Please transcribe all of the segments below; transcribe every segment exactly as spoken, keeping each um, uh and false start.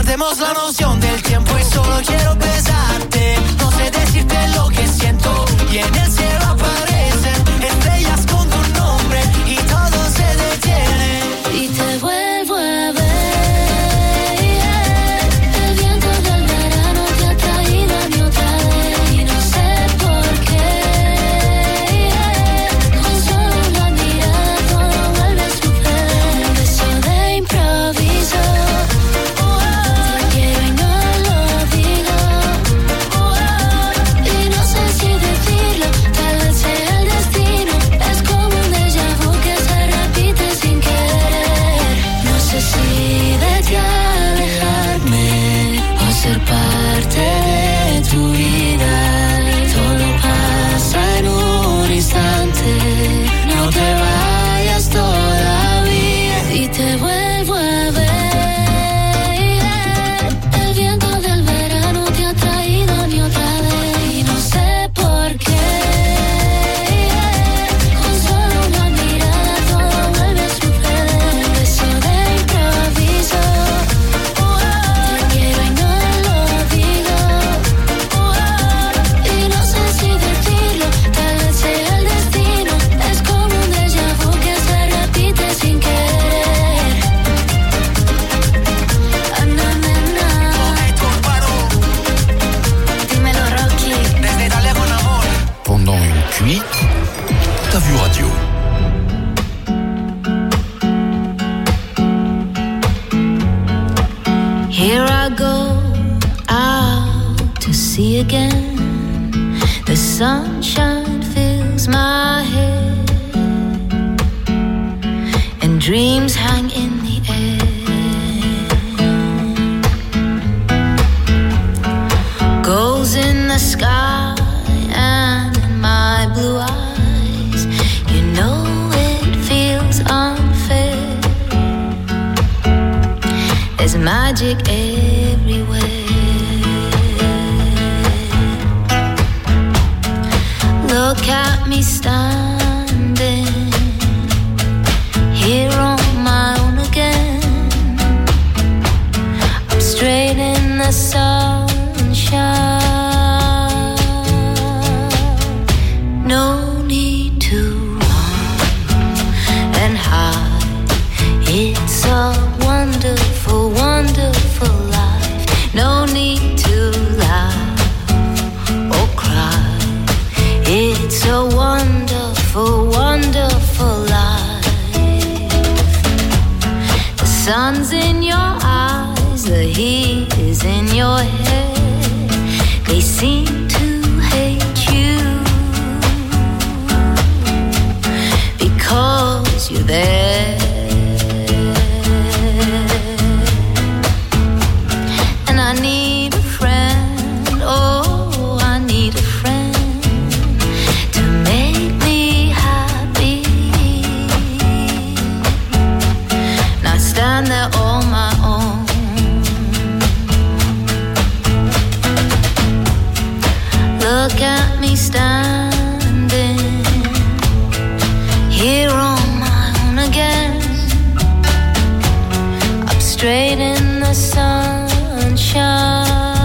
perdemos la noción del tiempo y solo quiero besarte. No sé decirte lo que siento y en el cielo aparecen estrellas con tu nombre y todo se detiene. Y te vuelvo a ver, el viento del verano te ha traído a mí otra vez y no sé por qué, con solo una mirada todo vuelve a suceder. Un beso de improviso, te quiero y no lo digo, y no sé si decirlo, tal vez sea el destino, es como un déjà vu que se repite sin querer. No sé si de ti alejarme o ser parte de tu vida. Todo pasa en un instante, no te vayas todavía. Y te vuelvo a ver, el viento del verano te ha traído a mí otra vez y no sé por qué, con solo una mirada todo vuelve a suceder. Un beso de improviso, te quiero y no lo digo, y no sé si decirlo, tal vez sea el destino, es como un déjà vu que se repite sin querer. Ah, na, na, na. Dímelo, Rocky. Desde Italia con amor. Pendant une cuite, t'as vu radio. Here I go out to sea again. The sunshine fills my head, and dreams hang in the air. Goals in the sky and in my blue eyes. You know it feels unfair. There's magic everywhere. Look at me standing here on my own again. I'm straight in the sunshine. No need to run and hide. It's a wonderful, wonderful life. No need to laugh or cry. It's a wonderful, wonderful life. The sun's in your eyes, the heat is in your head. They seem to hate you because you're there. And I need a friend, oh, I need a friend to make me happy. Not stand there on my own. Look at me standing here on my own again. Up straight in the sunshine.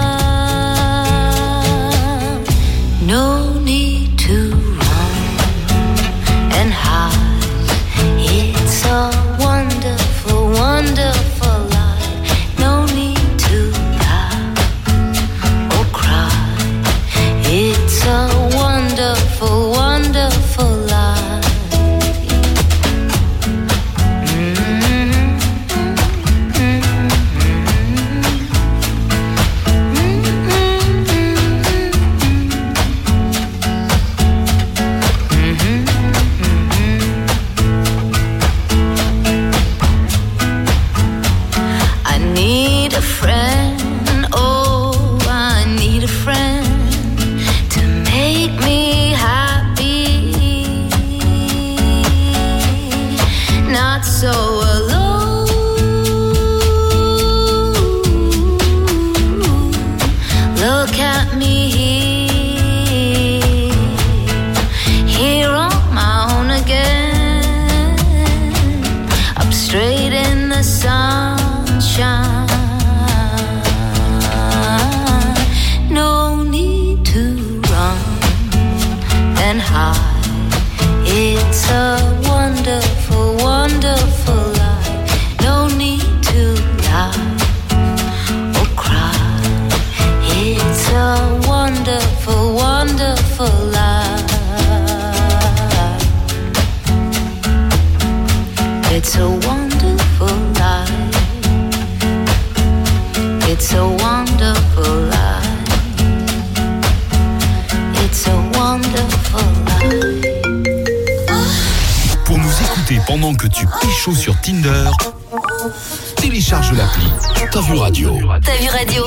No need to run and hide. It's a wonderful, wonderful life. No need to laugh or cry. It's a wonderful, wonderful life. Mm-hmm. Mm-hmm. a wonderful life. It's a wonderful life. Pour nous écouter pendant que tu pécho sur Tinder, télécharge l'appli T'as vu radio. T'as vu radio?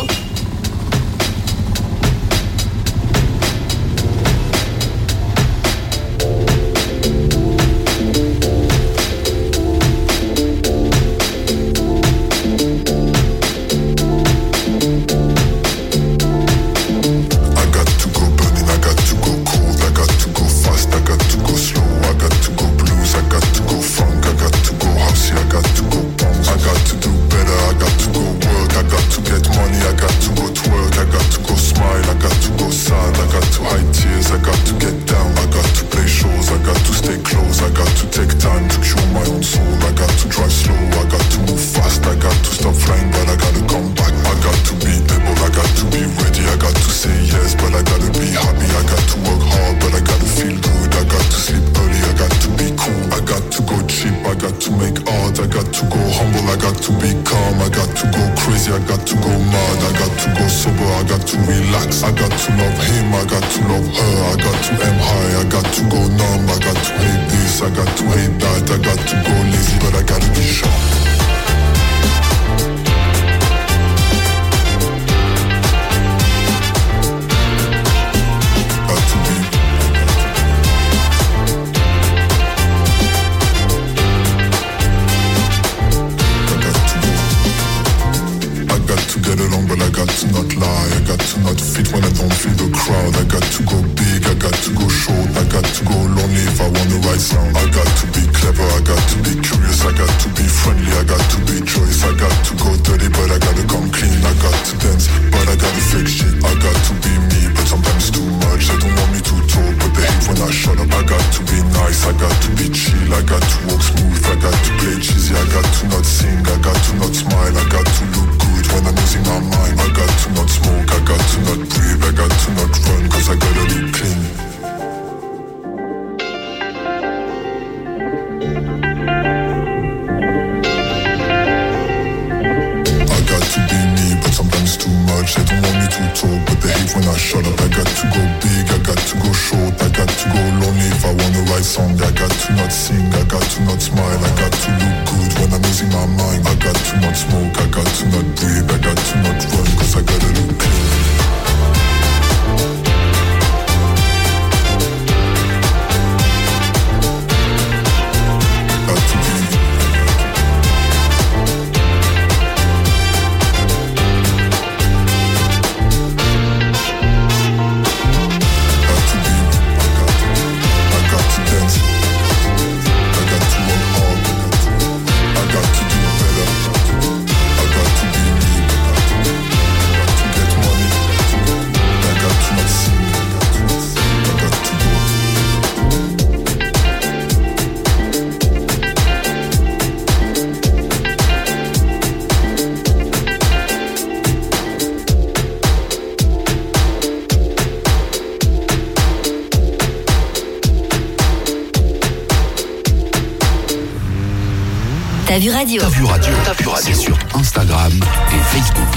T'as vu radio. T'as vu radio. T'as vu radio sur Instagram et Facebook.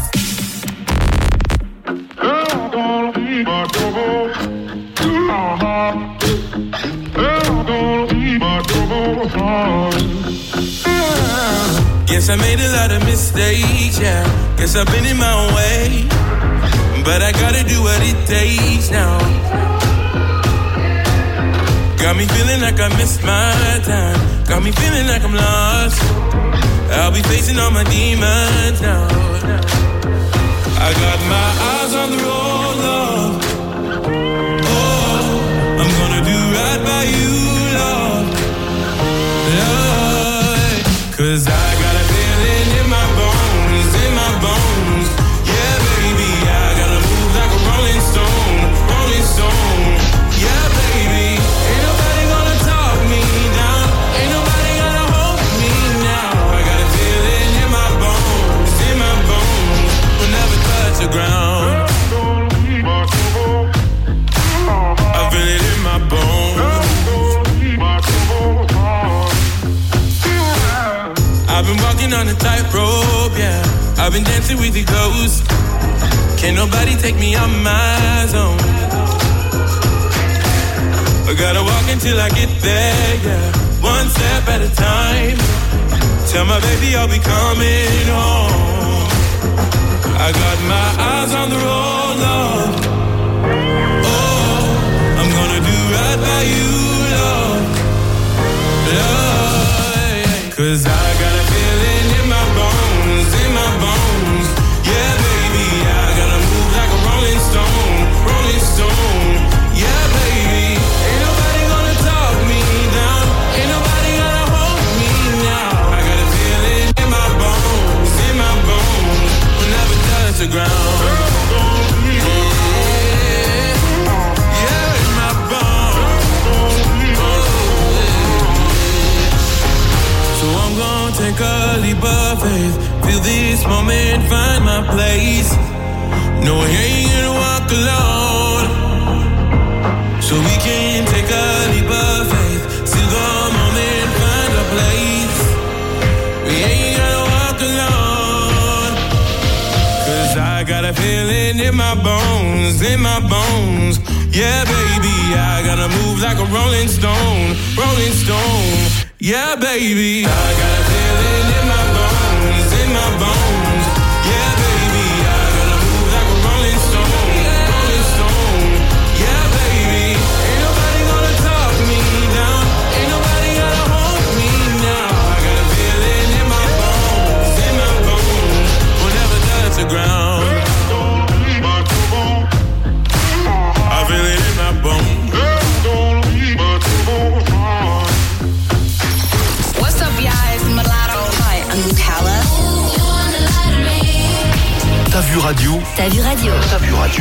Guess I made a lot of mistakes, yeah. Guess I've been in my own way, but I gotta do what it takes now. Got me feeling like I missed my time. Got me feeling like I'm lost. I'll be facing all my demons now. I got my eyes on the road, Lord. Oh, I'm gonna do right by you, Lord. Lord, 'cause I got a feeling in my bones, in my bones. Yeah, baby, I gotta move like a rolling stone, rolling stone. Yeah, baby, ain't nobody gonna talk me down. Ain't nobody gonna hold me now. I got a feeling in my bones, in my I've been dancing with the ghost. Can't nobody take me out my zone. I gotta walk until I get there, yeah. One step at a time. Tell my baby I'll be coming home. I got my eyes on the road, love. Oh, I'm gonna do right by you, love. Love, cause I got a feeling in my bones, in my bones. Yeah, baby, I gotta move like a rolling stone, rolling stone. Yeah, baby, ain't nobody gonna talk me down. Ain't nobody gonna hold me now. I got a feeling in my bones, in my bones. We'll never touch the ground. Yeah, yeah, in my bones. So I'm gonna take a leap of faith. Feel this moment, find my place. No, I ain't gonna walk alone. So we can take a leap of faith. See the moment, find a place. We ain't gonna walk alone. Cause I got a feeling in my bones, in my bones. Yeah, baby, I gotta move like a rolling stone, rolling stone. Yeah, baby, I got a feeling in my bones, in my bones. Yeah, baby, I gotta move like a rolling stone, rolling stone. Yeah, baby, ain't nobody gonna talk me down. Ain't nobody gonna hold me now. I got a feeling in my bones, in my bones. We'll never touch the ground. I feel it in my bones. What's up, y'all? It's Mulatto. Hi, I'm Kala. T'as vu radio? T'as vu radio? T'as vu radio?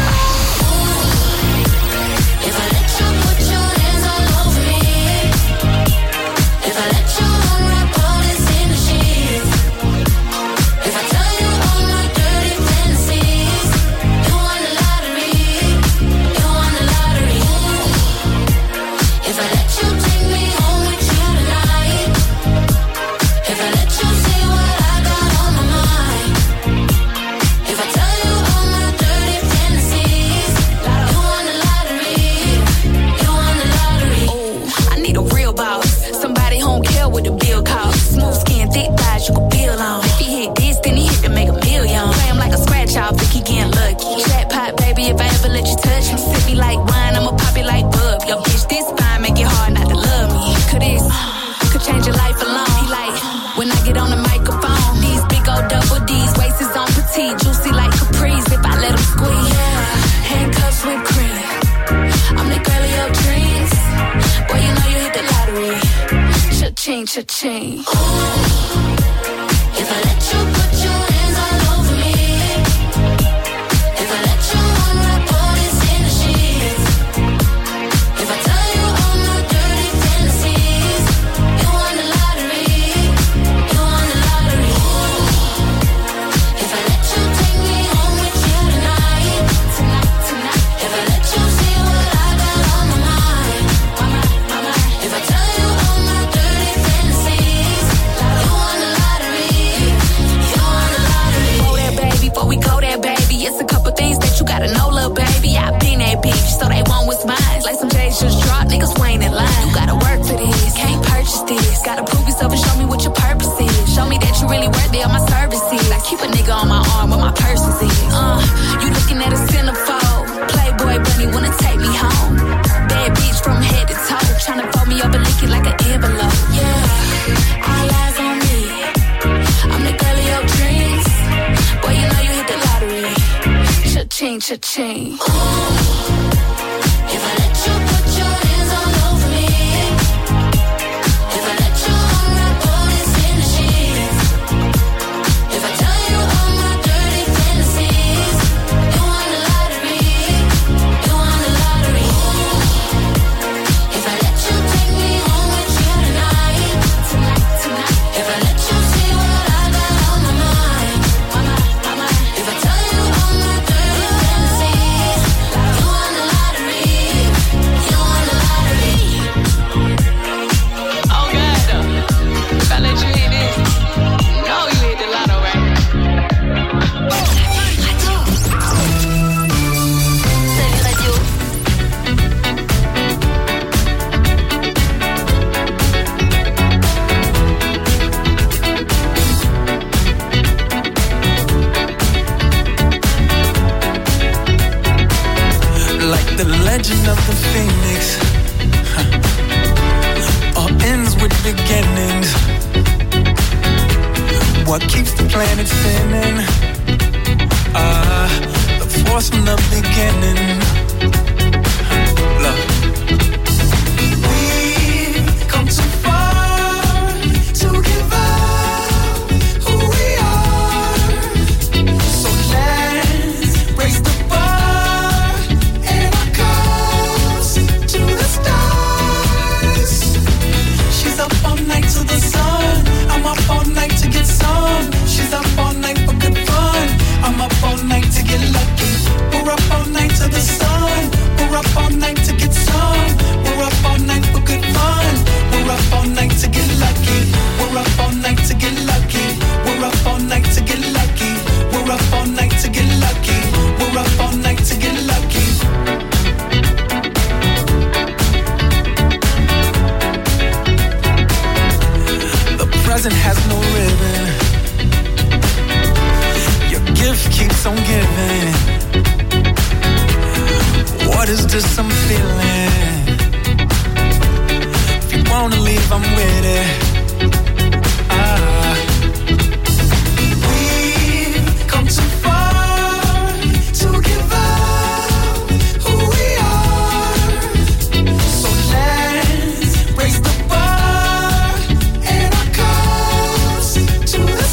If I let you put your hands all over me, if I let you unwrap all this in the sheets, if I tell you all my dirty fantasies, you won the lottery, you won the lottery. If I let you take me home with you tonight, if I let you see what I got on my mind, if I tell you all my dirty fantasies, you won the lottery, you won the lottery. Oh, I need a real boss. Somebody home care what the bill costs. Smooth skin, thick thighs, you can peel on. If he hit this, then he hit to make a million. Play him like a scratch off, think he getting lucky. Jackpot, baby, if I ever let you touch me. Sip me like wine, I'ma pop it like bub. Yo, bitch, this fine, make it hard not to love me. Could this, could change your life alone. He like, when I get on the microphone, these big old double D's, waist is on petite, juicy like Caprice. If I let him squeeze, yeah, handcuffs with cream. I'm the girl of your dreams. Boy, you know you hit the lottery. Cha-ching, cha-ching. If I let you put your hands all over me, if I let you unwrap all this in the sheets, if I tell you all my dirty fantasies, you won the lottery, you won the lottery. If I let you take me home with you tonight, tonight, tonight. If I let you see what I got on my mind, my mind, my mind. If I tell you all my dirty fantasies, you won the lottery, you won the lottery. Go there, baby, before we go there, baby. It's a couple things that you gotta know, little baby. I been that bitch, so they want what's mine. Like some J's just dropped, niggas waiting in line. You gotta work for this, can't purchase this. Gotta prove yourself and show me what your purpose is. Show me that you really worthy of my services. I keep a nigga on my arm where my purses is. Uh, you looking at a centerfold. Playboy bunny wanna take me home. Bad bitch from head to toe, tryna fold me up and lick it like an envelope. Yeah, all eyes on me. I'm the girl of your dreams. Boy, you know you hit the lottery. Cha-ching, cha-ching. If I let you put your hands all over me, if I let you unwrap all this in the sheets, if I tell you all my dirty fantasies, you won the lottery, you won the lottery. If I let you take me home with you tonight, tonight, tonight. If I let you see what I got on my mind, my mind, my mind. If I tell you all my dirty fantasies, you won the legend of the phoenix. Huh. All ends with beginnings. What keeps the planet spinning? Ah, uh, the force from the beginning. Huh. Love. We've come too far to give up who we are. So let's raise the bar and our cups to the stars. She's up all night to the sun. I'm up all night to get some. She's up all night for good fun. I'm up all night to get lucky. We're up all night to the sun. We're up all night to get some. We're up all night for good fun. We're up all night to get lucky. We're up all night to get lucky. We're up all night to get lucky. We're up all night to get lucky. We're up all night to get lucky. The present has no ribbon. Your gift keeps on giving. What is this I'm feeling? If you wanna leave, I'm with it. Ah. We've come too far to give up who we are. So let's raise the bar and our cups to the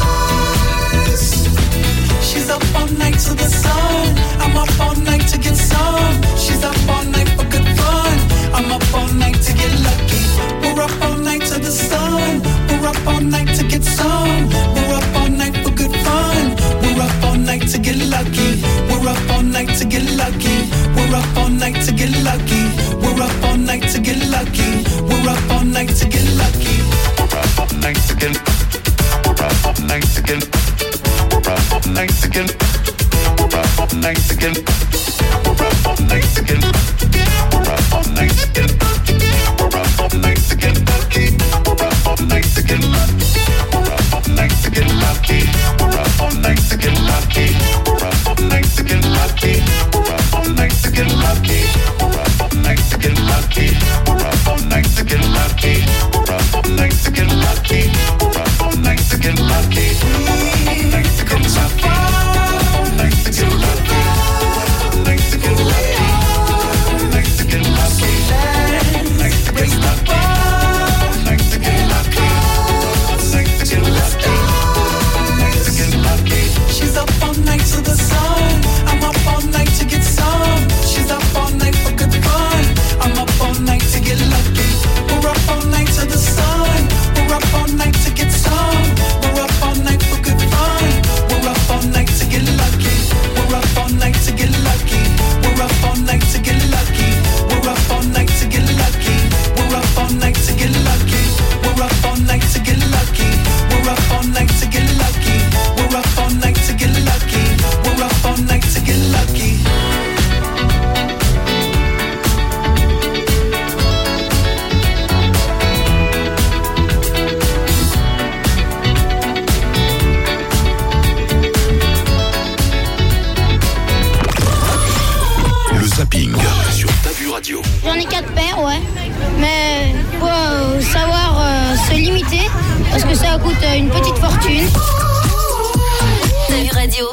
stars. She's up all night to the sun. I'm up all night to get some. She's up all night for good fun. I'm up all night to get lucky. We're up all night to the sun. We're up all night to get some. We're up all night for good fun. We're up all night to get lucky. We're up all night to get lucky. We're up all night to get lucky. We're up all night to get lucky. We're up all night to get lucky. We're up all night to get. We're up all night to get. We're up all night to get. We're up all night to get. We're up all night to get. We're up all night to get. We're up all night to get lucky. We're up all night to get lucky. We're up all night to get lucky. We're up all night to get lucky. We're up all night to get lucky. We're up all night to get lucky. We're up all night to get lucky. We're up all night to get lucky. We're up all night to get lucky. We're up all night to get lucky. We're up all night to get lucky. All night to get lucky. All night to get lucky. All night to get lucky. All night to get lucky. All night to get lucky. All night to get lucky. All night to get lucky. She's up all night to the sun. I'm up all night to get some. She's up all night for good fun. I'm up all night to get lucky. We're up all night to the sun. We're up all night to get some. We're up all night for good fun. We're up all night to get lucky. We're up all night to get lucky. We're up all night to get lucky. We're up all night to get lucky. We're up all night to get lucky. We're up all night to get lucky. We're up all night to get lucky. We're up all night to get lucky. We're up all night to get lucky. Le zapping sur Ta Vue Radio. J'en ai quatre paires, ouais. Mais faut euh, savoir euh, se limiter parce que ça coûte euh, une petite fortune. Ta Vue Radio.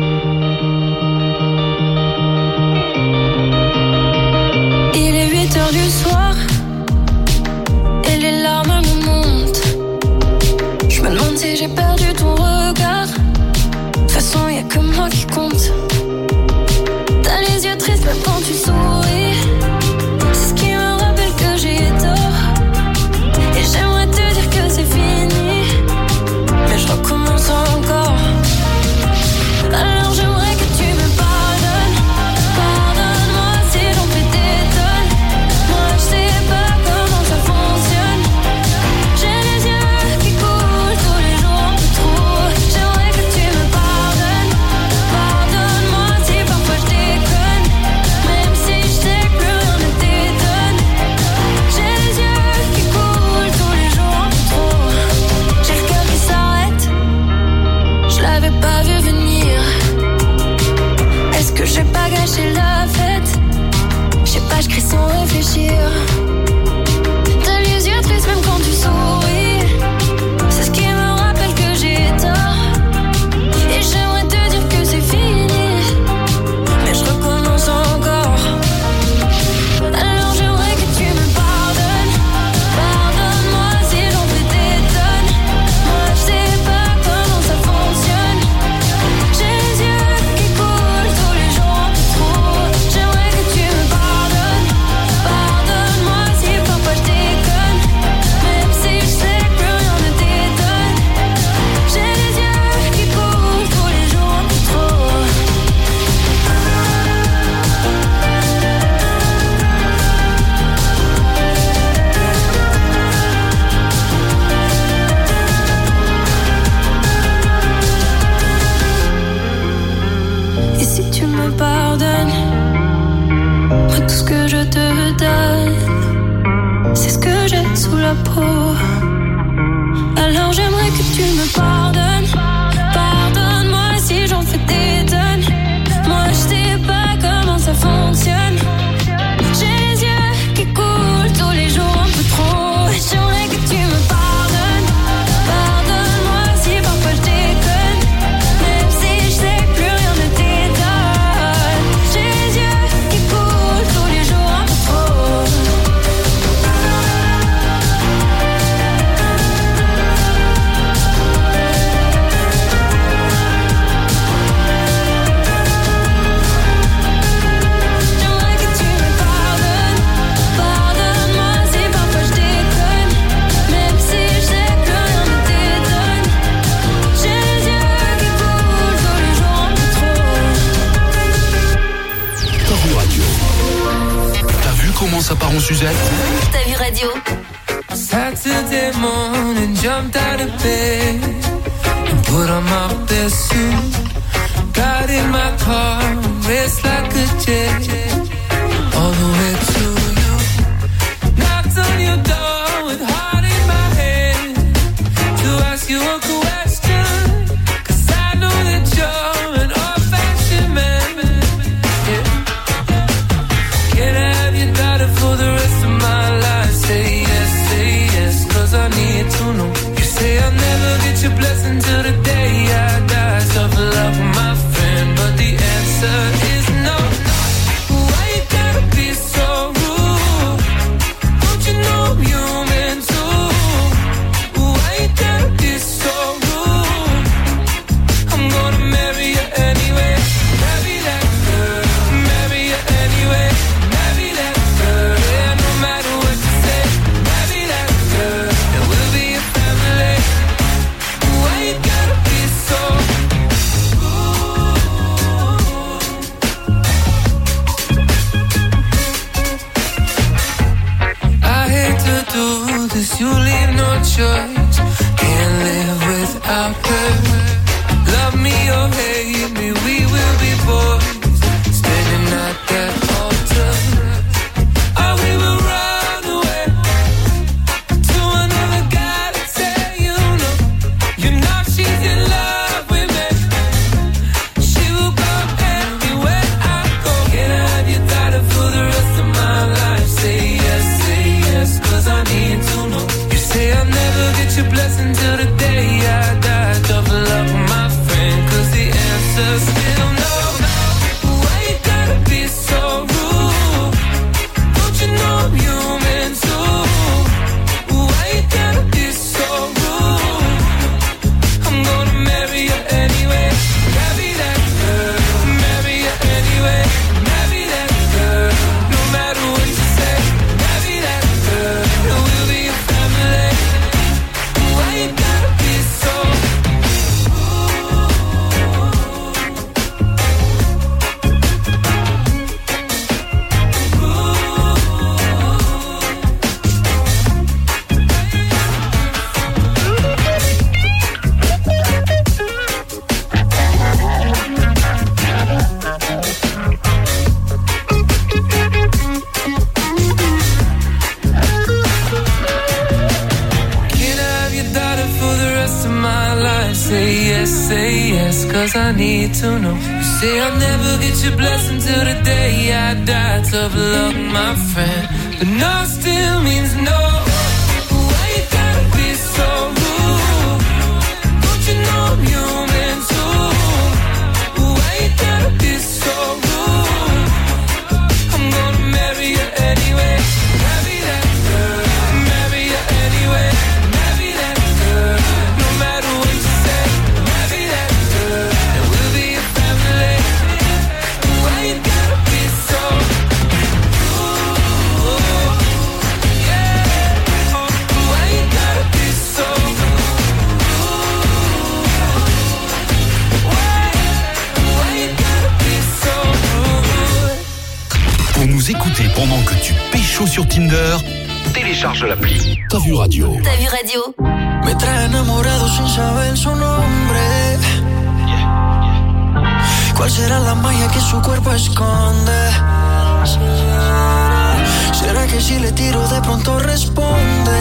Il est huit heures du soir et les larmes me montent. Je me demande si j'ai perdu ton regard. De toute façon, y'a que moi qui compte. T'as les yeux tristes même quand tu souris. C'est ce qui me rappelle que j'ai tort. Et j'aimerais te dire que c'est fini, mais je recommence encore. Alors j'aimerais que tu me pardonnes. Pardonne-moi si j'en fais des tonnes. Moi je sais pas comment ça fonctionne. J'ai les yeux qui coulent tous les jours un peu trop. J'aimerais que tu me pardonnes. Pardonne-moi si parfois je déconne. Même si je sais que plus rien ne t'étonne. J'ai les yeux qui coulent tous les jours un peu trop. J'ai le cœur qui s'arrête. Je l'avais pas vu venir. Est-ce que j'ai pas gâché la fête? sais pas, je crie sans réfléchir. T'as les yeux tristes même quand tu souris. C'est ce qui me rappelle que j'ai tort. Et j'aimerais te dire que c'est fini, mais je recommence encore. Alors j'aimerais que tu me pardonnes. Pardonne-moi si j'en fais des tonnes. Moi je sais pas comment ça fonctionne. J'ai les yeux qui coulent tous les jours un peu trop. J'aimerais que tu me pardonnes. Pardonne-moi si parfois je déconne, même si je sais que plus rien ne t'étonne. J'ai les yeux qui coulent tous les jours un peu trop. Et si tu me pardonnes, moi tout ce que je te donne, c'est ce que j'ai sous la peau. Alors j'aimerais que tu me pardonnes. Pardonne-moi si j'en fais des tonnes. Moi je sais pas comment ça fonctionne. J'ai les yeux qui coulent tous les jours un peu trop. J'aimerais que tu me pardonnes. Pardonne-moi si parfois je déconne, même si je sais que plus rien ne t'étonne. J'ai les yeux qui coulent tous les jours un peu trop. J'aimerais que tu me pardonnes. Pardonne-moi si parfois je déconne, même si je sais que plus rien ne t'étonne. J'ai les yeux qui coulent tous les jours un peu trop. T'as vu radio. T'as vu comment ça part en Suzette? T'as vu radio? Saturday morning, jumped out of bed and put on my best suit. Got in my car, raced like a jet, all the way to you. Knocked on your door with heart in my head to ask you a question, 'cause I know that you're an old-fashioned man. Yeah. Can I have your daughter for the rest of my life? Say yes, say yes, 'cause I need to know. You say I'll never get your blessing till the day I die. Tough love, my friend, but the answer is no. Why you gotta be so rude? Don't you know I'm human too? Why you gotta be so rude? I'm gonna marry you anyway. Marry that girl, marry you anyway. Marry that girl, yeah, no matter what you say. Marry that girl, and we'll be a family. Why you gotta be so rude? I hate to do this, you leave no choice. Can't live without her. Love me or hate me, we will be boys, standing at that altar. Or we will run away to another guy to say you know. You know she's in love with me. She will go everywhere I go. Can I have your daughter for the rest of my life? Say yes, say yes, 'cause I need to know. You say I'll never get your blessing till the day I die. Double up, my friend, 'cause the answer's still no. Why you gotta be so rude? Don't you know I'm human too? Why you gotta be so rude? I'm gonna marry you anyway. Marry that girl, marry you anyway. Marry that girl, no matter what you say. Marry that girl, and we'll be a family. Why you gotta be so rude? cause I need to know. You say I'll never get your blessing till the day I die. Tough luck, my friend, but no still means no. Why you gotta be so rude? Don't you know I'm human too? Why you gotta be so rude? I'm gonna marry you anyway. Marry that girl, marry you anyway. Marry that girl, no matter what you say. Marry that girl, and we'll be a family. Why you gotta be so rude? Yeah, oh, why you gotta be so rude? Why, why you gotta be so rude? Pour nous écouter pendant que tu pécho sur Tinder, télécharge l'appli T'as vu radio. T'as vu radio? Me trae enamorado sin saber su nombre. ¿Cuál será la magia que su cuerpo esconde? ¿Será que si le tiro de pronto responde?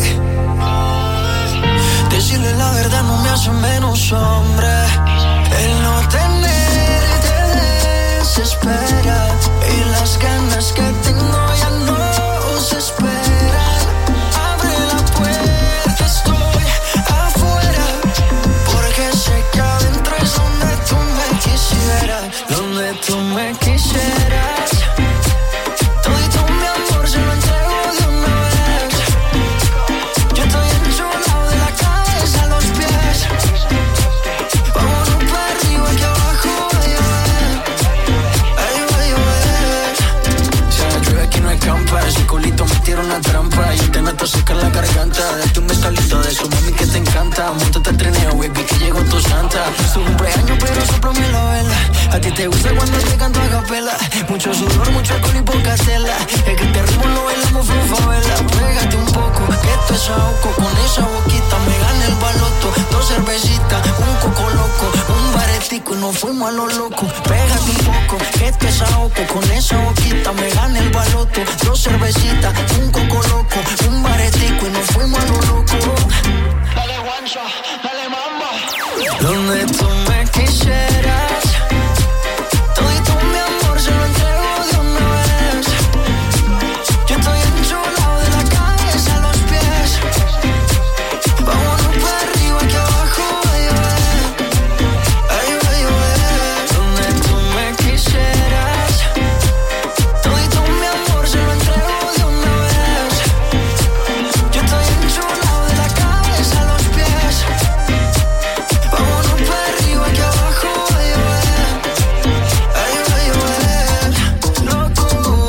Decirle la verdad no me hace menos hombre. El no tenerte desespera y las ganas que tengo ya no se esperan. Abre la puerta, estoy afuera, porque sé que adentro es donde tú me quisieras, donde tú me quisieras. Todito mi amor se lo entrego de una vez. Yo estoy enchulado de la cabeza a los pies. Vámonos para arriba que abajo va a llover. Ay, va a llover. Si la llueve aquí no escampa, ese culito me tira una trampa. Yo te meto seca en la garganta. Date un besito de su mami que te encanta. Móntate al trineo, baby, que llegó tu santa. Su cumpleaños pero soplame la vela. A ti te gusta cuando te canto a capela. Mucho sudor, mucho alcohol y poca tela. Es que este ritmo lo bailamos con favela. Pégate un poco, que esto es ahogo. Con esa boquita me gana el baloto. Dos cervecitas, un coco loco, un baretico y nos fuimos a lo loco. Pégate un poco, que esto es ahogo. Con esa boquita me gana el baloto. Dos cervecitas, un coco loco, un baretico y nos fuimos a lo loco. Dale guancha, dale mamba. Donde tú me quisieras. Todito mi amor se lo entrego de una vez. Yo estoy enchulado de la cabeza a los pies. Vámonos para arriba que abajo va a llover. Ay, va a llover. Donde tú me quisieras. Todito mi amor se lo entrego de una vez. Yo estoy enchulado de la cabeza a los pies. Vámonos para arriba que abajo va a llover. Ay, va a llover, loco.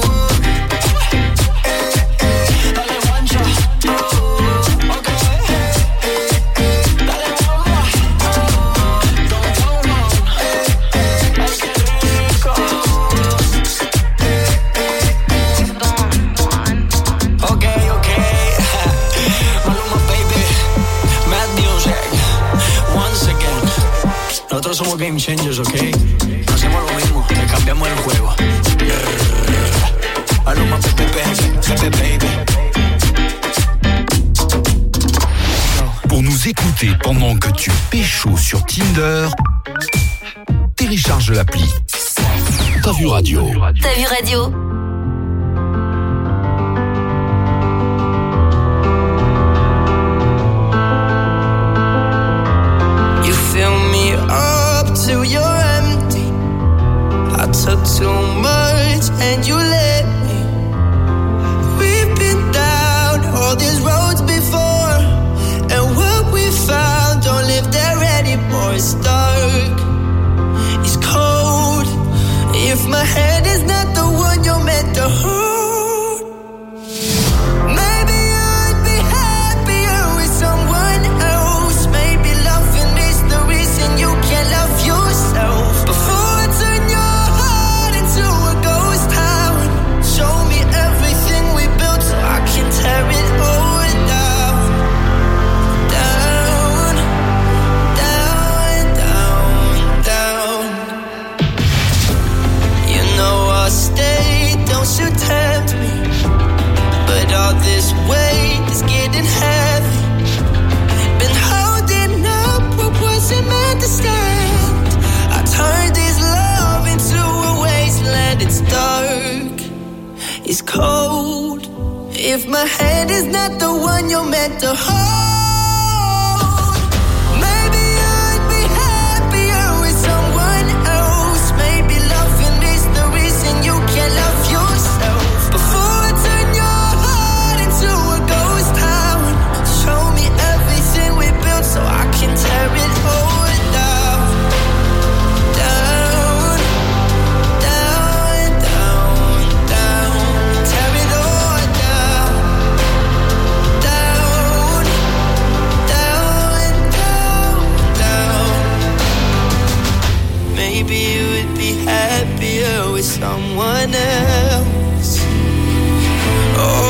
Eh, eh, dale guancha, oh, ok. Eh, eh, eh, dale bomba, oh, don't go wrong. Eh, eh, ay, qué rico. Eh, eh, eh. Ok, ok. Maluma, baby, Mad Music, once again. Nosotros somos game changers, ok. No hacemos lo mismo, le cambiamos el juego. Maluma, baby, baby, baby. Pour nous écouter pendant que tu pécho sur Tinder, télécharge l'appli T'as vu radio. T'as vu radio? You fill me up till you're empty. I took too much and you let me. We've been down all these roads before, and what we found don't live there anymore. It's dark, it's cold. If my hand is not the one you're meant to hold, maybe I'd be happier with someone else. Maybe loving is the reason you can't love yourself. Before I turn your heart into a ghost town, is cold. If my hand is not the one you're meant to hold. Someone else. Oh.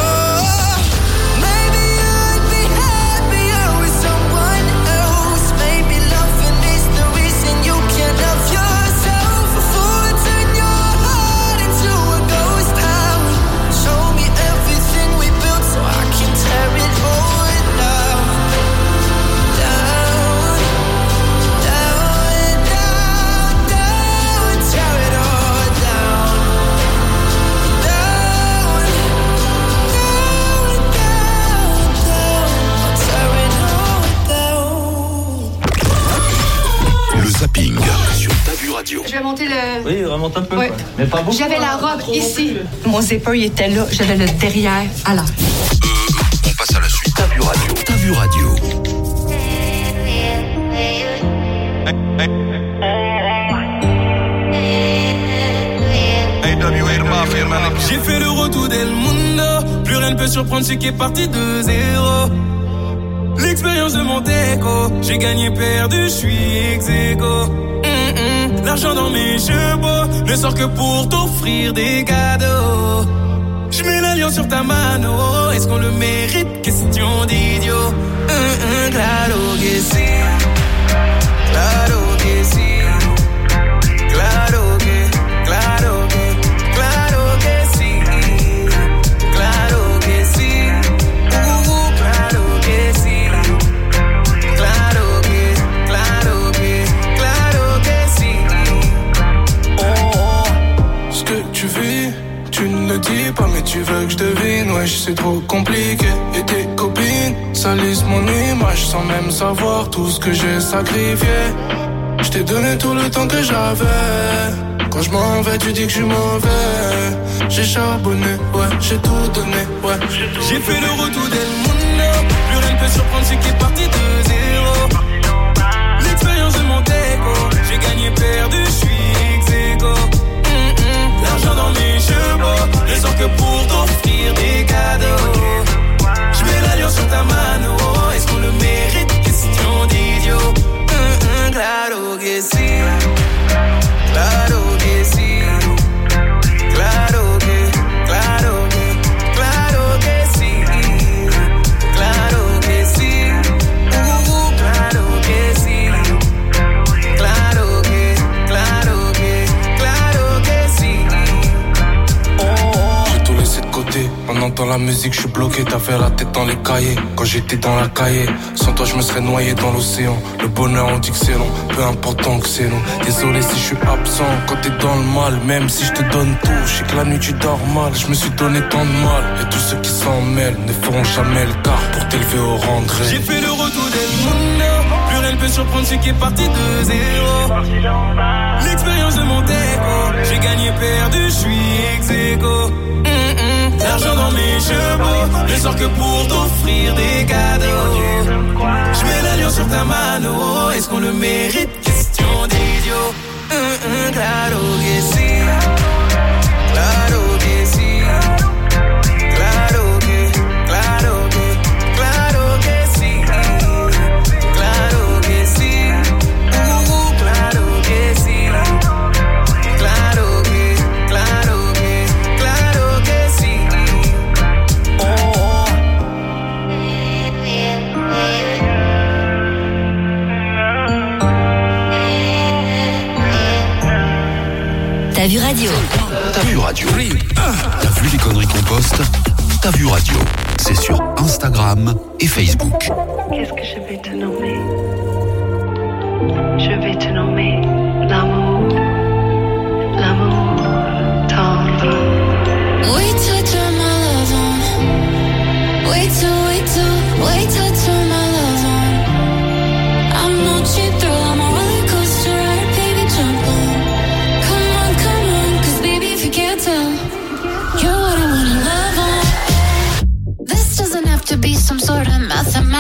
Sur Ta Vu Radio. Je vais monter le... Oui, remonte un peu. Ouais. Quoi. Mais pas beaucoup. J'avais la robe ici. Mon zipper, il était là. J'avais le derrière à l'avant. Euh, on passe à la suite. Ta Vu Radio. Ta Vu Radio. J'ai fait le retour del mundo. Plus rien ne peut surprendre ce qui est parti de zéro. L'expérience de Monteco. J'ai gagné, perdu, je suis ex aequo. Mm-mm. L'argent dans mes cheveux ne sort que pour t'offrir des cadeaux. Je mets l'alliance sur ta mano. Est-ce qu'on le mérite? Question d'idiot. Mm-mm. Claro que si. Claro que si. Claro que, claro que, claro que si. Claro que si. Uh, claro que si. Claro que, claro que, claro que si. Oh, oh. Ce que tu vis, tu ne le dis pas, mais tu veux que je devine. Wesh, c'est trop compliqué. Et tes copines salissent mon image sans même savoir tout ce que j'ai sacrifié. Je t'ai donné tout le temps que j'avais. Quand je m'en vais, tu dis que je suis mauvais. J'ai charbonné, ouais, j'ai tout donné, ouais. J'ai fait le retour del mundo. Plus rien ne peut surprendre ce qui est parti de zéro. L'expérience de Monteco. J'ai gagné, perdu, je suis ex aequo. Mm-mm. L'argent dans mes cheveux ne sort que pour t'offrir des cadeaux. Je mets l'alliance sur ta mano. Est-ce qu'on le mérite? Question d'idiot. Mm-mm. Claro que si. Claro que si. Claro que, claro que, claro que si. Claro que si. Uh, claro que si. Claro que, claro que, claro que si. Oh, oh. J'ai tout laissé de côté. Maintenant dans la musique, je suis bloqué. T'avais la tête dans les cahiers. Quand j'étais dans la cahier, sans toi je me serais noyé dans l'océan. Le bonheur on dit que c'est long, peu importe tant que c'est long. Désolé si je suis absent quand t'es dans le mal. Même si je te donne tout, je sais que la nuit tu dors mal. Je me suis donné tant de mal. Et tous ceux qui s'en mêlent ne feront jamais le quart pour t'élever au rang de reine. J'ai fait le retour del mundo. Plus rien ne peut surprendre ce qui est parti de zéro. L'expérience de Monteco. J'ai gagné, perdu, je suis ex aequo. Mm-mm. L'argent dans mes cheveux ne sort que pour t'offrir des cadeaux. Je mets l'alliance sur ta mano. Est-ce qu'on le mérite? Question d'idiot. Mm-mm. Claro que si. Claro que si. Claro que, claro que, claro que si. Claro que si. Uh, claro que si. Claro que, claro que, claro que si. Oh, oh. Ta Vu Radio. Ta Vu Radio. T'as vu les conneries qu'on poste? Ta Vu Radio. C'est sur Instagram et Facebook. Qu'est-ce que je vais te nommer? Je vais te nommer l'amour, l'amour tendre. Oui,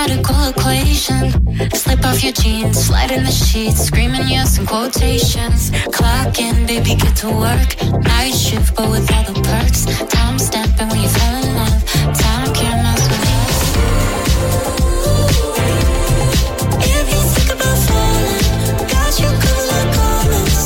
mathematical equation. Slip off your jeans, slide in the sheets, screaming yes in quotations. Clock in, baby, get to work. Night shift, but with all the perks. Time stamping when you fell in love. Time can't mess with us. If you think about falling, got you covered like garments.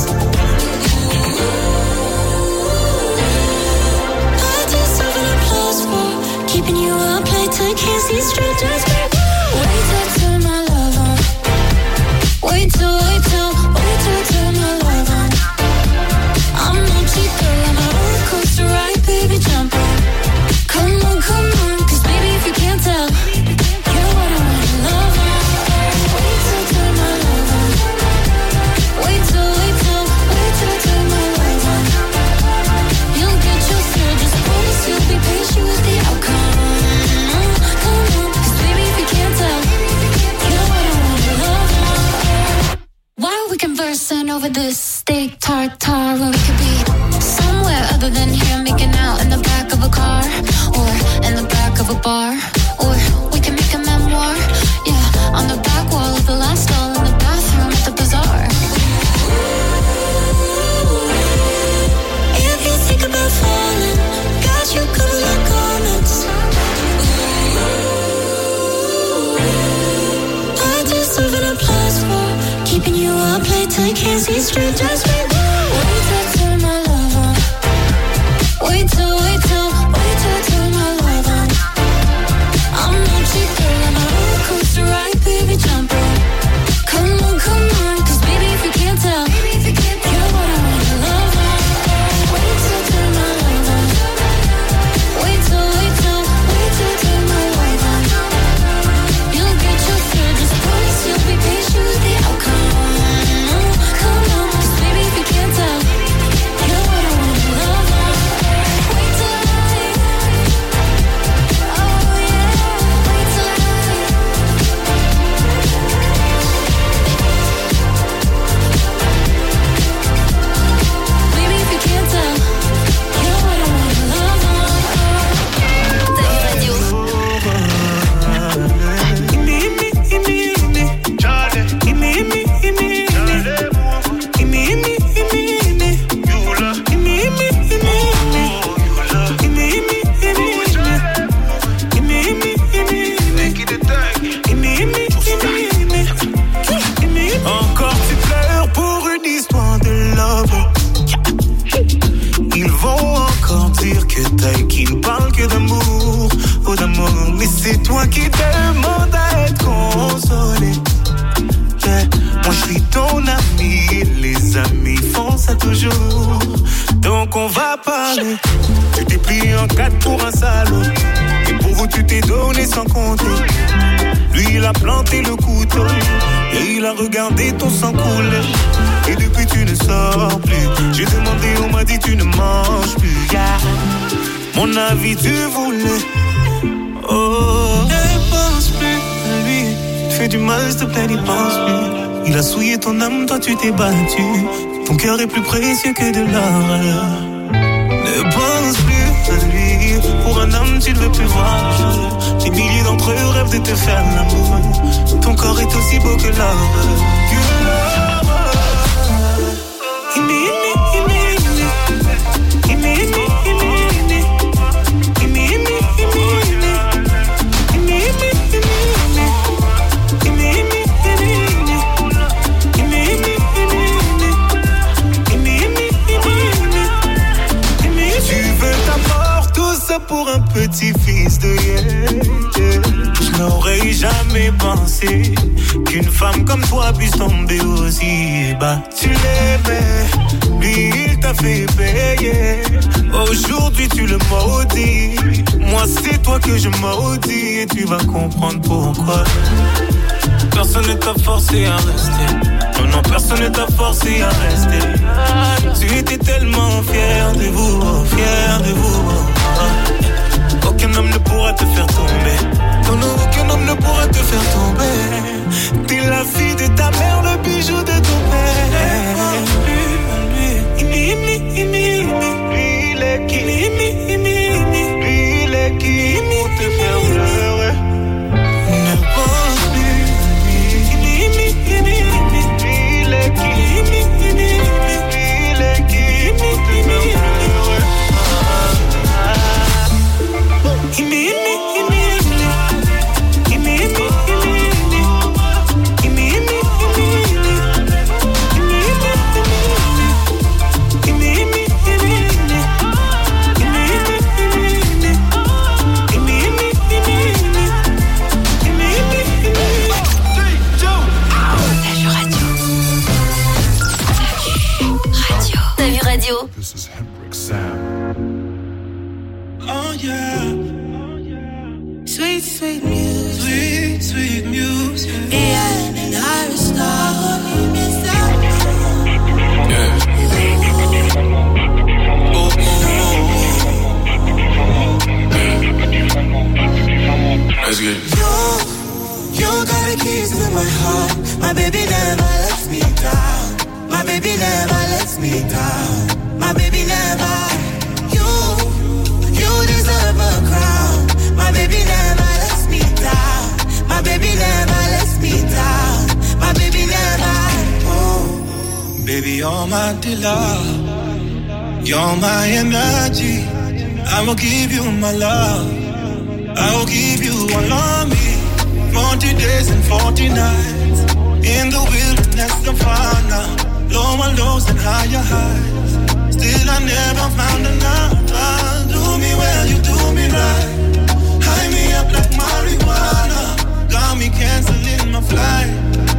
I deserve an applause for keeping you up late till can't see straight. Just wait till I turn my love on. Wait till, wait till, wait till I turn my love on. I'm no cheap girl, I'm a roller coaster ride, baby, jump on. Come on, come on, cause baby if you can't tell, you're what I wanna love on. Wait till I turn my love on. Wait till, wait till, wait till I turn my love on. You'll get your thrill, just promise you'll be patient with the outcome. Come on, cause baby if you can't tell, you're what I wanna love on. While we conversing over this steak tartare, when we could be somewhere other than here, making out in the back of a car, or in the back of a bar, or we can make a memoir, yeah, on the back wall of the last stall in the bathroom at the bazaar. If you think about falling, got you covered like garments. I deserve an applause for keeping you up late till you can't see straight. Just wait, wait till I turn my love on. Wait till, wait till, wait till I turn my love on. I'm no cheap girl, I'm a roller coaster ride, baby, jump on. Come on, come on, cause baby if you can't tell, you're what I wanna love on. Wait till I turn my love on. Wait till, wait till, wait till I turn my love on. You'll get your thrill, just promise you'll be patient with the outcome. Come on, cause baby if you can't tell, you're what I wanna love on. Wait till I, oh yeah, wait till I. Baby if you can't tell, you're what I wanna love on. Radio. Encore tu pleures pour une histoire de love. Ils vont encore dire que t'as qu'ils parlent que d'amour, oh d'amour. Mais c'est toi qui demandes à être consolé. Yeah. Moi je suis ton ami, les amis font ça toujours. Donc on va parler. Tu t'es plié en quatre pour un salaud. Et pour vous tu t'es donné sans compter. Lui il a planté le couteau et il a regardé ton sang couler. Et depuis tu ne sors plus. J'ai demandé, on m'a dit tu ne manges plus. Yeah. Mon avis tu voulais. Oh, ne pense plus à lui. Fais du mal s'il te plaît, n'y pense plus. Il a souillé ton âme, toi tu t'es battu. Ton cœur est plus précieux que de l'or. Ne pense plus à lui. Pour un homme tu ne veux plus voir. Des milliers d'entre eux rêvent de te faire l'amour. Ton corps est aussi beau que l'or. Que l'or. Pour un petit fils de yeah, yeah. Je n'aurais jamais pensé qu'une femme comme toi puisse tomber aussi bas. Tu l'aimais, lui il t'a fait payer. Aujourd'hui tu le maudis. Moi c'est toi que je maudis. Et tu vas comprendre pourquoi. Personne ne t'a forcé à rester. Non, non, personne ne t'a forcé à rester. Tu étais tellement fier de vous, fier de vous. Aucun homme ne pourra te faire tomber. Non, non, aucun homme ne pourra te faire tomber. T'es la fille de ta mère, le bijou de ton père. Lui, lui, lui, lui, il est qui? Lui, il est qui? Pour te faire pleurer. Ne pense Radio. This is Hendrix Sam. Oh yeah. Sweet, sweet music. Sweet, sweet music. Yeah, and Irish star. Yeah. Oh, oh, oh. Let's get it. You, you got the keys to my heart. My baby never lets me down. My baby never lets me down. My baby never. You, you deserve a crown. My baby never lets me down. My baby never lets me down. My baby never. Oh, baby, you're my dealer. You're my energy. I will give you my love. I will give you all of me. Forty days and forty nights in the wilderness of fire. Lower lows and higher highs. Still I never found another. Do me well, you do me right. High me up like marijuana. Got me canceling my flight.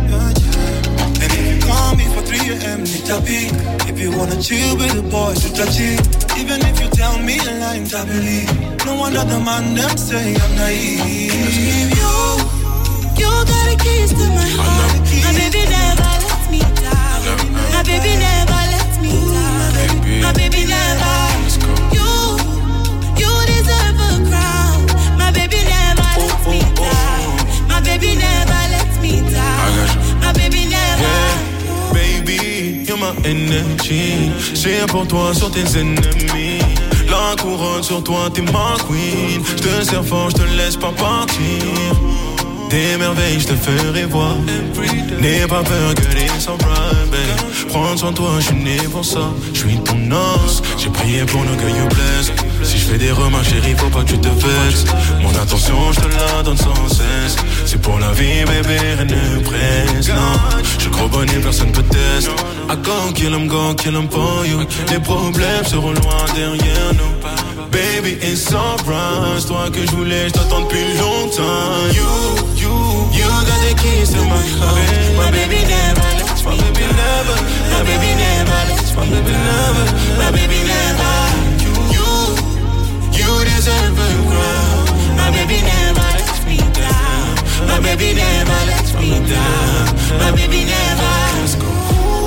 And if you call me for three a.m. need a peek. If you wanna chill with the boys, you touch it. Even if you tell me a lie, I believe. No one other man them say I'm naive. You, you got the keys to my heart. My baby never lets me down. My baby never lets me down. My baby never. You, you deserve a crown. My baby never lets me down. My baby never lets me down. My baby never. Baby, you're my energy. J'ai pour toi sur tes ennemis. La couronne sur toi, t'es ma queen. J'te sers fort, j'te laisse pas partir. Des merveilles, j'te ferai voir. N'aie pas peur que les surprises, babe. Prends soin de toi, j'suis né pour ça. J'suis ton os, j'ai prié pour ne que you bless. Si j'fais des remarques, chérie, faut pas que tu te vexes. Mon attention, j'te la donne sans cesse. C'est pour la vie, bébé, rien ne presse. Non, j'suis trop bonne et personne peut tester. I go kill 'em, go kill 'em for you. Les problèmes seront loin derrière nous. Baby, it's alright. C'est toi que je voulais, je t'attends depuis longtemps. You, you, you got the keys to my heart. My baby never lets me. My baby never, my baby never lets me. My baby never, my baby never. You, you deserve a crown. My baby never lets me down. My baby never lets me down. My baby never. Let's go.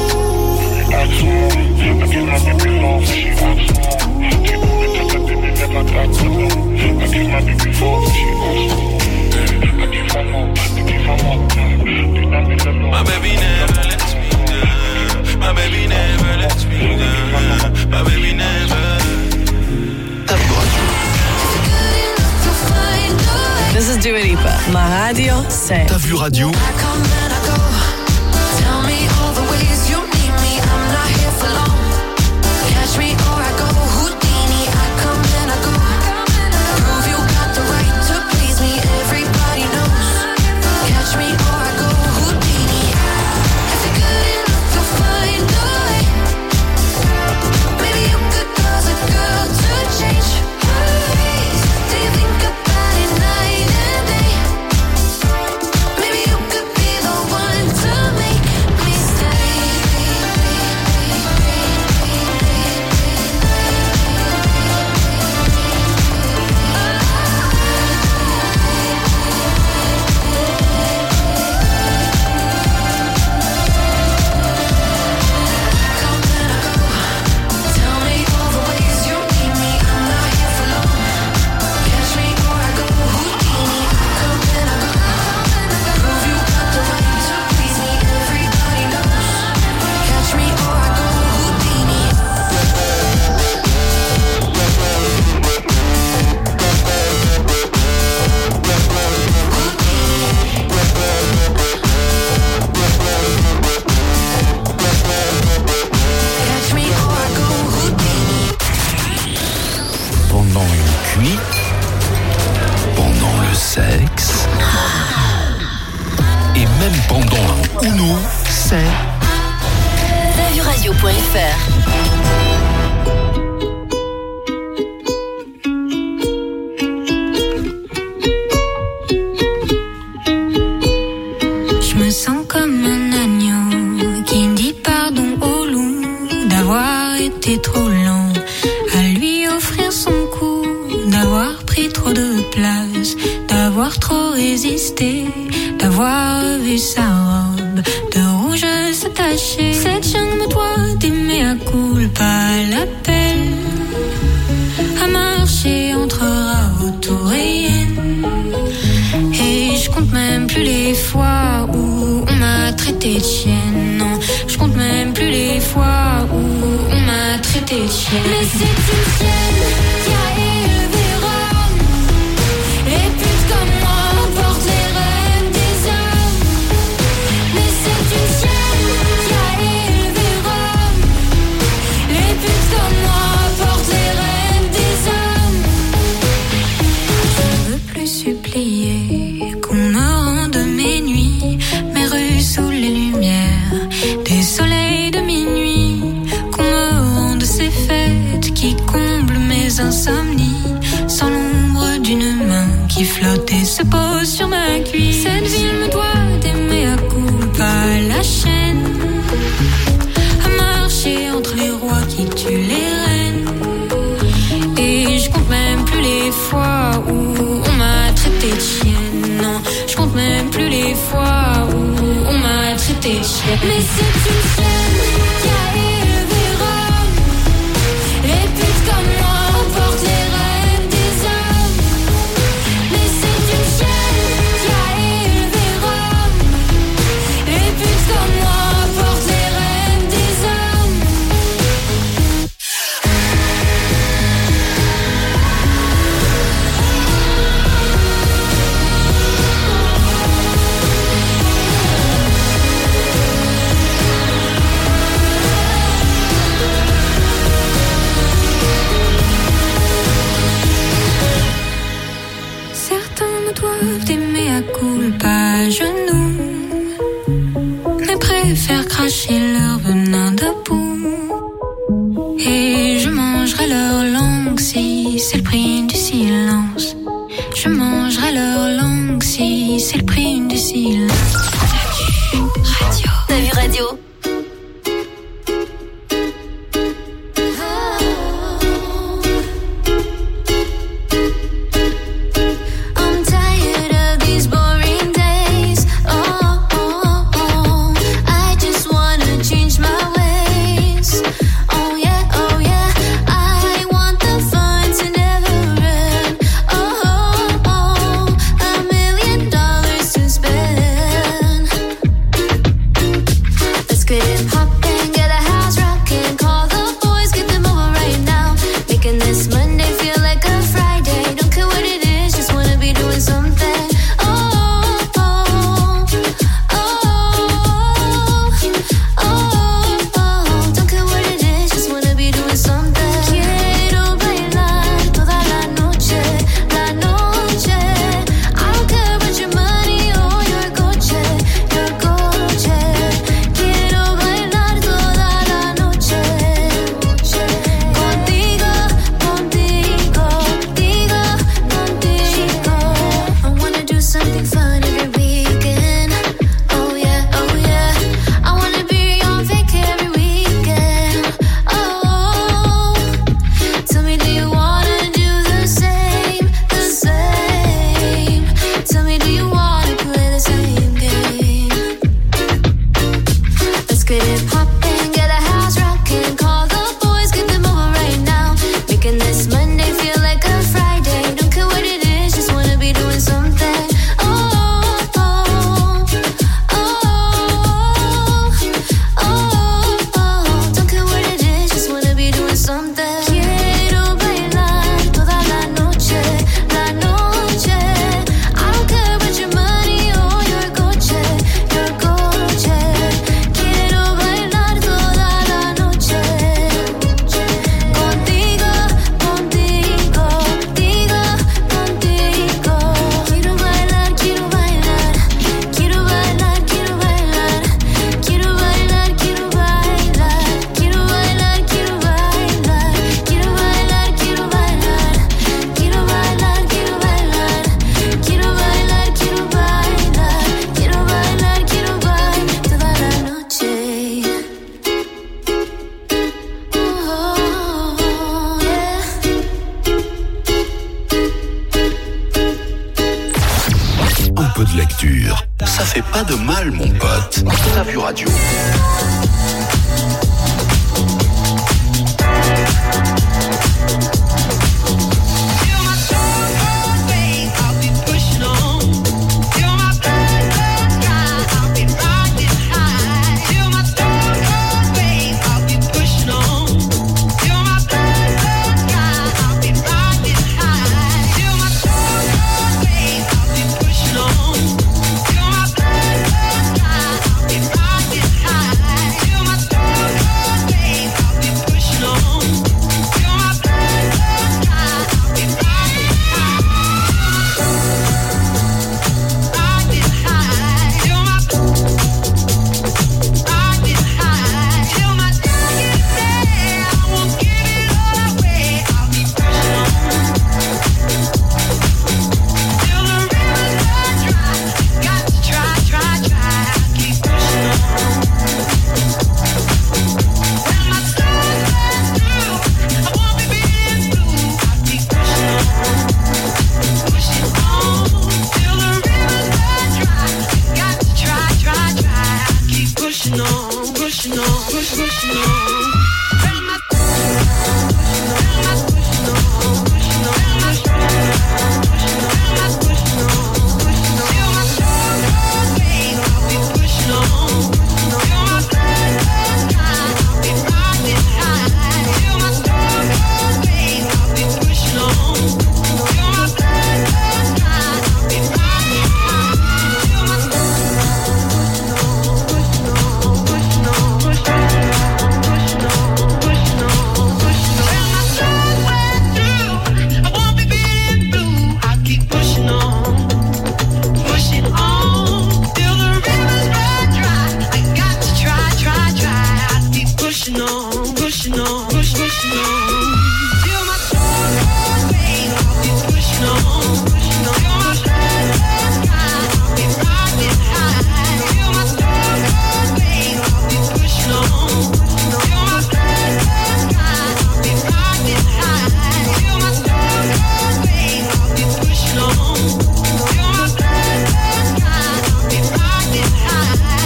I give my baby love, she asks more. Never got to know. I give my baby love, she asks more. I give her more, I give her more. My baby never lets me down. My baby never lets me down. My baby never. This is Dua Lipa. Ma radio, c'est T'as vu radio? Je me sens comme un agneau qui dit pardon au loup d'avoir été trop lent à lui offrir son cou, d'avoir pris trop de place, d'avoir trop résisté, d'avoir vu sa robe de rouge s'attacher. Cette jungle me doit d'aimer à culpa, l'appel à marcher entre retour et hyène. Et je compte même plus les fois où on m'a traité de chienne. Non, je compte même plus les fois où on m'a traité de chienne. Mais c'est une chienne qui a élevé Rome. Les putes comme moi portent les rêves des hommes. Mais c'est une chienne qui a élevé Rome. Les putes comme moi portent les rêves des hommes. Je veux plus supplier qu'on me rende mes nuits, mes rues sous les lumières des soleils de minuit, qu'on me rende ces fêtes qui comblent mes insomnies, sans l'ombre d'une main qui flotte et se pose sur ma cuisse. Cette ville me doit d'aimer à culpa, la chaîne à marcher entre les rois qui tuent les reines. Et je compte même plus les fois où on m'a traité de chienne. Non, je compte même plus les fois où on m'a traité de chienne. Mais c'est une chienne qui a élevé Rome. Les putes comme moi portent les rêves des hommes. Mais c'est une chienne qui a élevé Rome. Les putes comme moi portent les rêves des hommes. Certains me doivent d'aimer à culpa à genoux, mais préfèrent cracher leur venin de boue. Et je mangerai leur langue si c'est le prix du silence. Je mangerai leur langue si c'est le prix du silence. Radio. T'as vu radio? I'm tired of these boring days. Oh, oh, oh. I just wanna change my ways. Oh yeah, oh yeah. I want the fun to never lecture. Ça fait pas de mal, mon pote. T'as vu radio.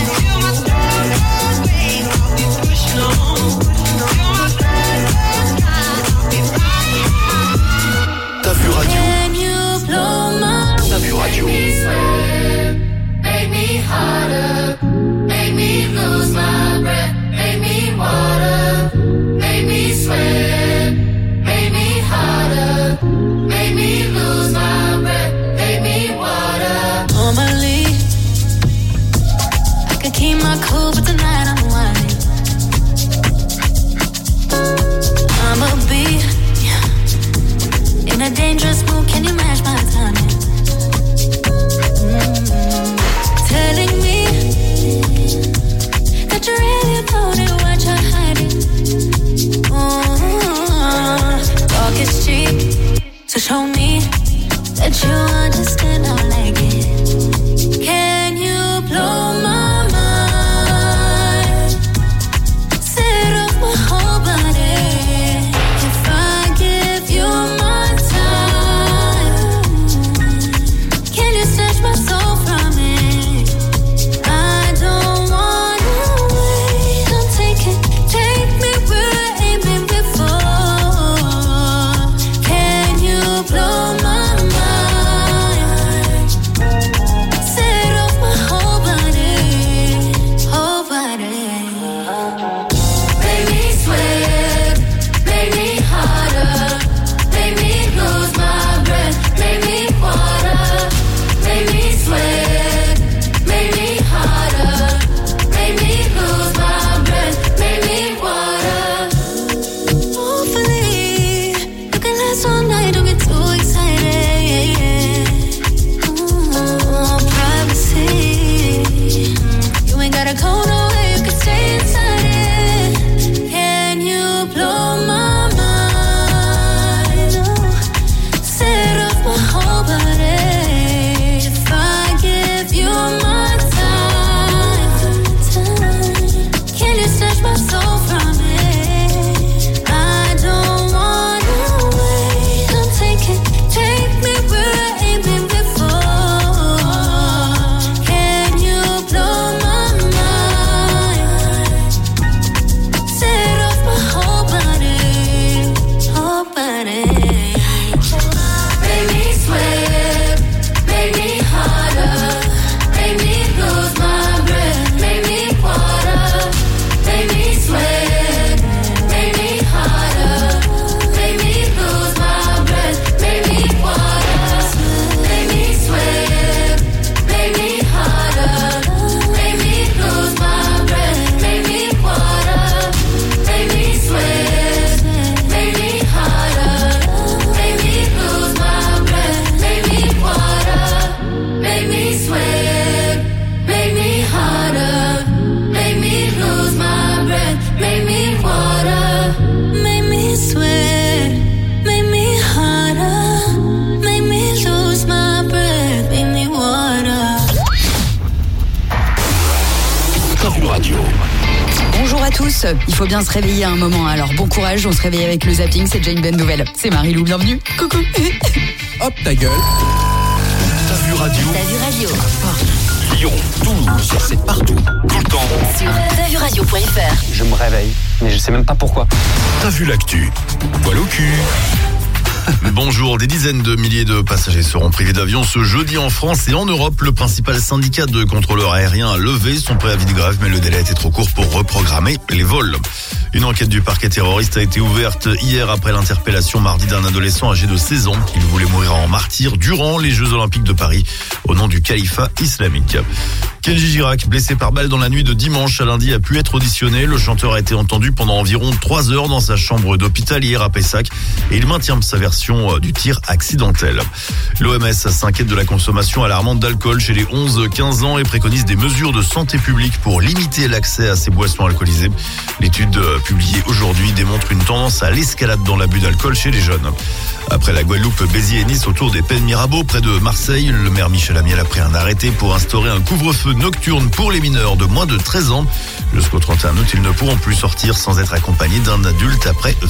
No. faut bien se réveiller à un moment. Alors bon courage, on se réveille avec le zapping, c'est déjà une bonne nouvelle. C'est Marie-Lou, bienvenue. Coucou. Hop, ta gueule. T'as vu radio? T'as vu radio? Lyon, Toulouse, c'est partout, tout le temps. Sur t'as vu radio point f r. Je me réveille, mais je sais même pas pourquoi. T'as vu l'actu? Poil au cul. Bonjour, des dizaines de milliers de passagers seront privés d'avion ce jeudi en France et en Europe. Le principal syndicat de contrôleurs aériens a levé son préavis de grève, mais le délai était trop court pour reprogrammer les vols. Une enquête du parquet terroriste a été ouverte hier après l'interpellation mardi d'un adolescent âgé de seize ans. Il voulait mourir en martyr durant les Jeux Olympiques de Paris au nom du califat islamique. Kenji Girac, blessé par balle dans la nuit de dimanche à lundi, a pu être auditionné. Le chanteur a été entendu pendant environ trois heures dans sa chambre d'hôpital hier à Pessac et il maintient sa version du tir accidentel. L'O M S s'inquiète de la consommation alarmante d'alcool chez les onze quinze ans et préconise des mesures de santé publique pour limiter l'accès à ces boissons alcoolisées. L'étude publiée aujourd'hui démontre une tendance à l'escalade dans l'abus d'alcool chez les jeunes. Après la Guadeloupe, Béziers et Nice, autour des Pennes Mirabeau, près de Marseille, le maire Michel Amiel a pris un arrêté pour instaurer un couvre-feu nocturne pour les mineurs de moins de treize ans. Jusqu'au trente et un août, ils ne pourront plus sortir sans être accompagnés d'un adulte après